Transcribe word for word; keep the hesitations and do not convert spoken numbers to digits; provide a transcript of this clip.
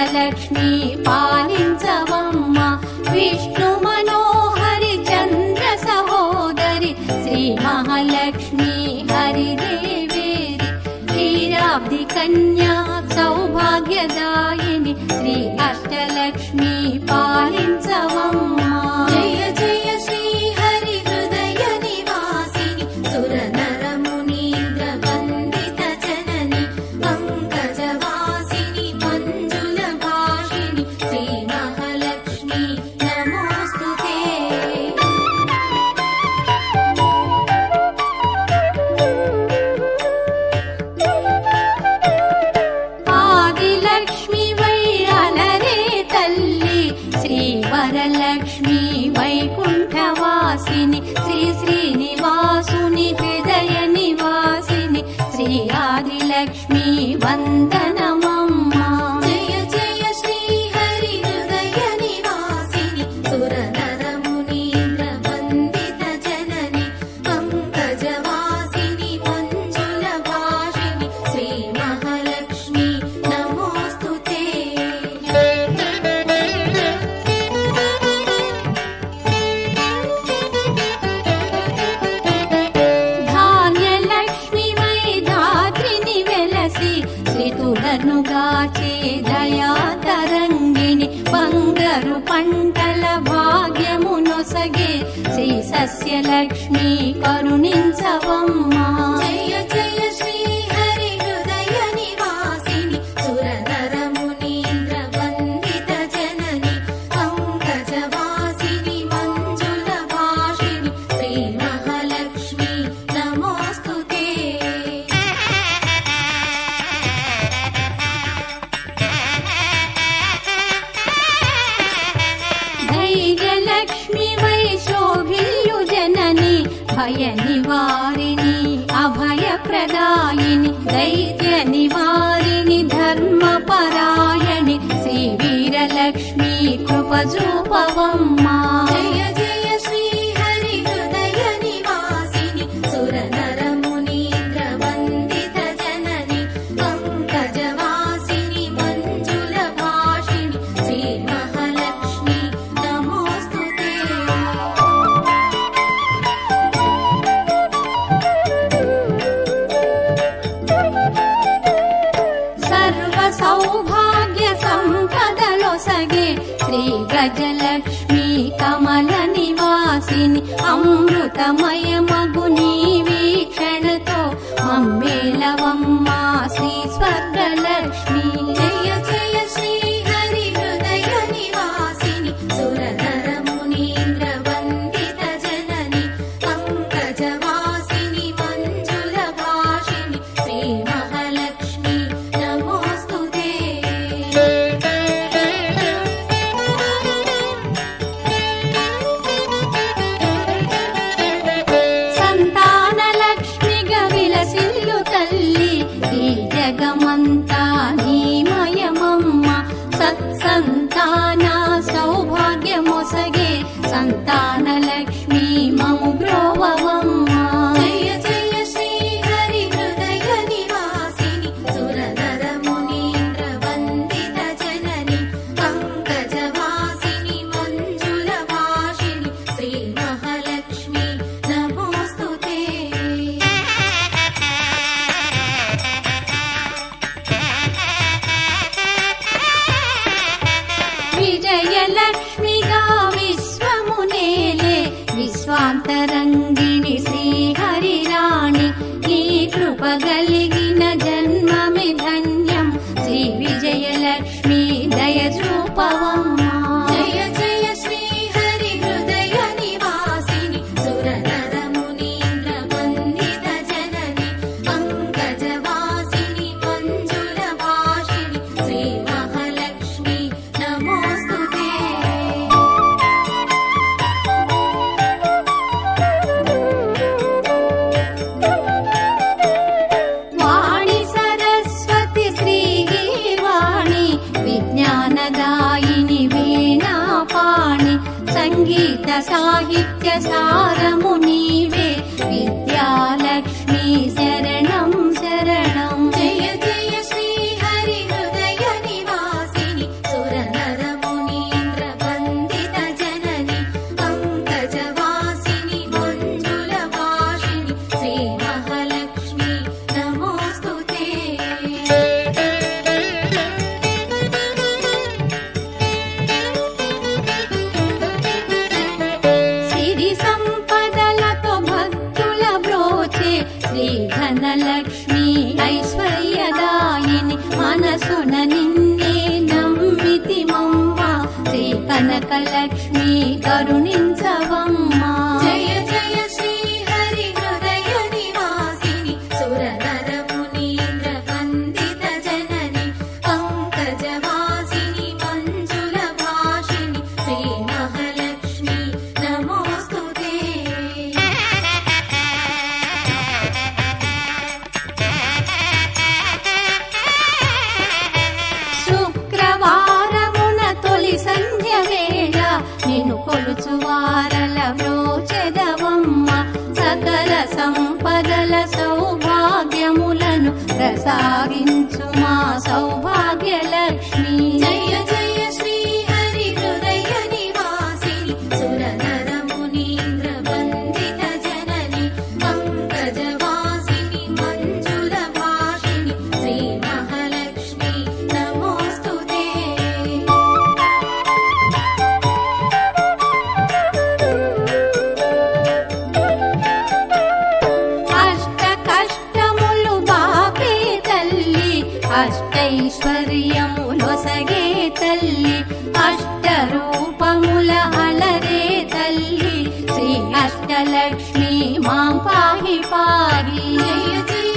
అష్టలక్ష్మి పాలించవమ్మ విష్ణు మనోహరి చంద్ర సహోదరి శ్రీ మహాలక్ష్మి హరిదేవేరి క్షీరాబ్ది కన్యా సౌభాగ్యదాయిని శ్రీ అష్టలక్ష్మి పాలించవమ్మ జయ జయ శ్రీ హరి హృదయ నివాసిని సుర నర మునీంద్ర వందిత జనని పంకజవాసిని మంజుల భాషిని శ్రీ మహాలక్ష్మి నమోస్తుతే ఆదిలక్ష్మి వై అలరే తల్లి శ్రీ వరలక్ష్మి వైకుంఠవాసిని శ్రీ శ్రీనివాసుని హృదయ నివాసిని శ్రీ ఆదిలక్ష్మి వందనమమ్మ జయ జయ శ్రీ హరి హృదయ నివాసిని సుర నర మునీంద్ర వందిత జనని పంకజవాసిని మంజుల భాషిని శ్రీ మహాలక్ష్మి నమోస్తుతే ధాన్యలక్ష్మి మై ధాత్రిని వెలసి శ్రీతులను గాచే దయా తరంగిణి బంగారు పంటల భాగ్యము నొసగే శ్రీ సస్యలక్ష్మి కరుణించవమ్మ జయ జయ శ్రీ హరి హృదయ నివాసిని సుర నర మునీంద్ర వందిత జనని పంకజవాసిని మంజుల భాషిని శ్రీ మహాలక్ష్మి నమోస్తుతే ధైర్యలక్ష్మి వై శోభిల్లు జనని భయ నివారిణి అభయ ప్రదాయిని దైత్య నివారిణి ధర్మ పరాయణి శ్రీ వీరలక్ష్మి కృప చూపవమ్మ జయ జయ శ్రీ హరి హృదయ నివాసిని సుర నర మునీంద్ర వందిత జనని పంకజవాసిని మంజుల భాషిని శ్రీ మహాలక్ష్మి నమోస్తుతే సర్వ సౌభాగ్య సంపదలొసగే శ్రీ గజలక్ష్మి కమల నివాసిని అమృతమయ మగు నీ వీక్షణతో మమ్మేలవమ్మ శ్రీ స్వర్గలక్ష్మి జయ జయ శ్రీ హరి హృదయ నివాసిని సుర నర మునీంద్ర వందిత జనని పంకజవాసిని మంజుల భాషిని శ్రీ మహాలక్ష్మి నమోస్తుతే సంతానలక్ష్మిగా విలసిల్లు తల్లి ఈ జగమంతా నీమయమమ్మ సత్సంతాన సౌభాగ్యమొసగే సంతానలక్ష్మి మము బ్రోవవమ్మ జయ జయ శ్రీ హరి హృదయ నివాసిని సుర నర మునీంద్ర వందిత జనని పంకజవాసిని మంజుల భాషిని శ్రీ మహాలక్ష్మి నమోస్తుతే విజయలక్ష్మిగా విశ్వమునేలే విశ్వాంతరంగిణి శ్రీ హరిరాణి నీ కృప కలిగిన జన్మమి ధన్యం శ్రీ విజయలక్ష్మి దయ చూపవమ్మ జయ జయ శ్రీ హరి హృదయ నివాసిని సుర నర మునీంద్ర వందిత జనని పంకజవాసిని మంజుల భాషిని శ్రీ మహాలక్ష్మి నమోస్తుతే వాణి సరస్వతి శ్రీ గీర్వాణి విజ్ఞానదాయిని వీణాపాణి సంగీత సాహిత్య సారము నీవే విద్యాలక్ష్మి శరణం శరణం జయ జయ శ్రీ హరి హృదయ నివాసిని కనకలక్ష్మి కరుణించవమ్మా. జయ జయ శ్రీ హరి హృదయ నివాసిని సురనర మునీంద్ర వందిత జనని పంకజవాసిని మంజుల భాషిని శ్రీ మహాలక్ష్మి నమోస్తుతే. శుక్రవారమున తొలి సంధ్య వేళ నిన్ను కొలుచువారల వ్రోచెదవమ్మ. సకల సంపదల సౌభాగ్యములను ప్రసాదించు మా సౌభాగ్య లక్ష్మి. జయ జయ శ్రీ హరి హృదయ నివాసిని సురనర మునీంద్ర వందిత జనని పంకజవాసిని మంజుల భాషిని శ్రీ మహాలక్ష్మి నమోస్తుతే. అష్ట కష్టములు బాపే తల్లి, అష్టైశ్వర్యములొసగే తల్లి, అష్ట రూపముల అలరే తల్లి, శ్రీ అష్టలక్ష్మి మాం పాహి పాహి. జయ జయ